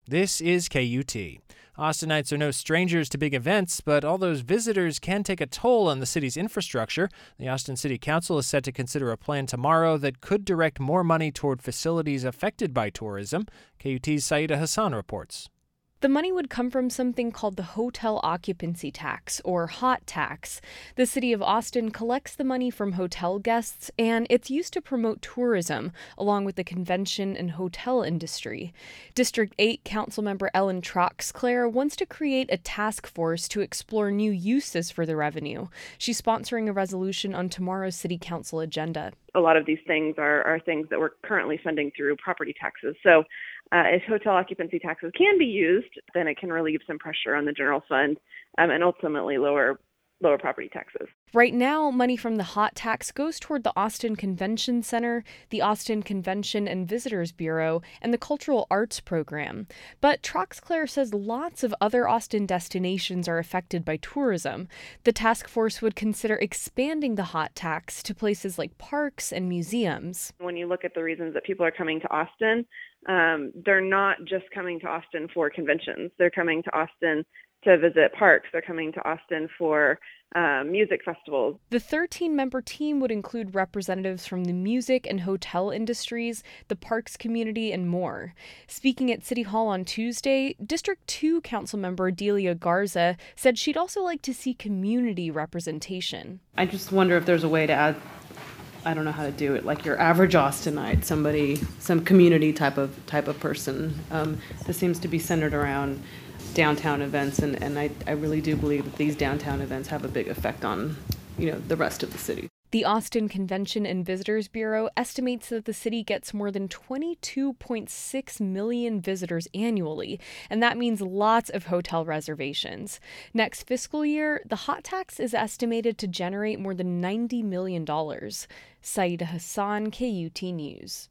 This is KUT. Austinites are no strangers to big events, but all those visitors can take a toll on the city's infrastructure. The Austin City Council is set to consider a plan tomorrow that could direct more money toward facilities affected by tourism. KUT's Saida Hassan reports. The money would come from something called the Hotel Occupancy Tax, or HOT tax. The city of Austin collects the money from hotel guests, and it's used to promote tourism, along with the convention and hotel industry. District 8 Councilmember Ellen Troxclair wants to create a task force to explore new uses for the revenue. She's sponsoring a resolution on tomorrow's city council agenda. A lot of these things are things that we're currently funding through property taxes. So if hotel occupancy taxes can be used, then it can relieve some pressure on the general fund and ultimately lower property taxes. Right now, money from the HOT tax goes toward the Austin Convention Center, the Austin Convention and Visitors Bureau, and the Cultural Arts Program. But Troxclair says lots of other Austin destinations are affected by tourism. The task force would consider expanding the HOT tax to places like parks and museums. When you look at the reasons that people are coming to Austin, they're not just coming to Austin for conventions. They're coming to Austin to visit parks. They're coming to Austin for music festivals. The 13-member team would include representatives from the music and hotel industries, the parks community, and more. Speaking at City Hall on Tuesday, District 2 Councilmember Delia Garza said she'd also like to see community representation. I just wonder if there's a way to add, I don't know how to do it, like your average Austinite, some community type of person. This seems to be centered around downtown events, and I really do believe that these downtown events have a big effect on, the rest of the city. The Austin Convention and Visitors Bureau estimates that the city gets more than 22.6 million visitors annually, and that means lots of hotel reservations. Next fiscal year, the HOT tax is estimated to generate more than $90 million. Saida Hassan, KUT News.